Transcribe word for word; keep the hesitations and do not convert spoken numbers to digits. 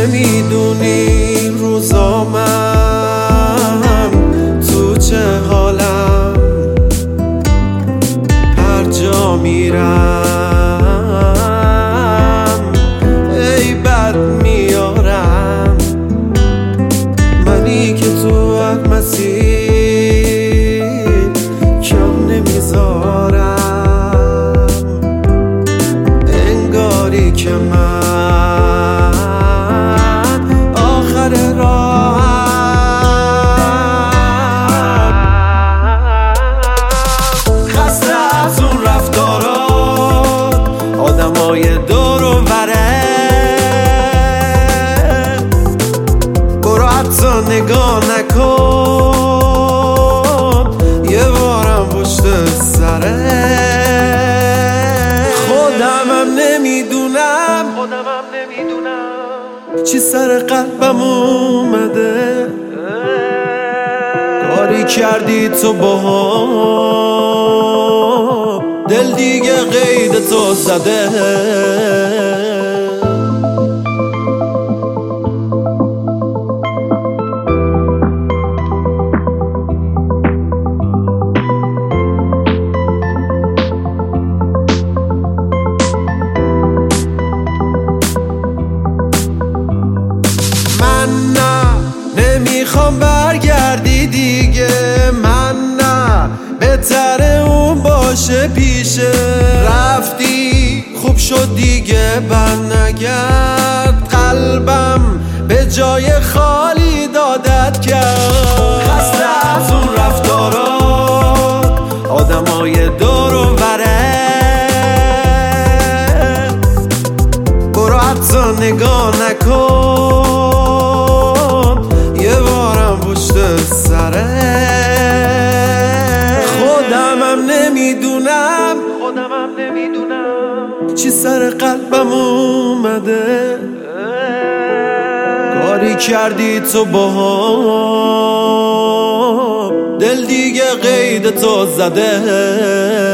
نمیدونی روزامم تو چه حالم، هر جا میرم ای بد میارم، منی که تو هر مسیر کم نمیذارم، انگاری که من آخر راهم. خسته از اون رفتارات آدمای دور و بره، برو حتی نگاه نکن یه بارم پشت سره. خودمم نمیدونم خودمم نمیدونم چی سر قلبم اومده، کاری کردی تو باها دل دیگه قید تو زده. نمیخوام برگردی دیگه، من نه بهتره اون باشه پیشه. رفتی خوب شد دیگه بر نگرد، قلبم به جای خالی دادت کرد. خسته از اون رفتارات آدمای دور و بره، برو حتی نگاه نکن یه بارم پشت سره. خودمم نمیدونم خودمم نمیدونم چی سر قلبم اومده، کاری کردی تو باها دل دیگه قید تو زده.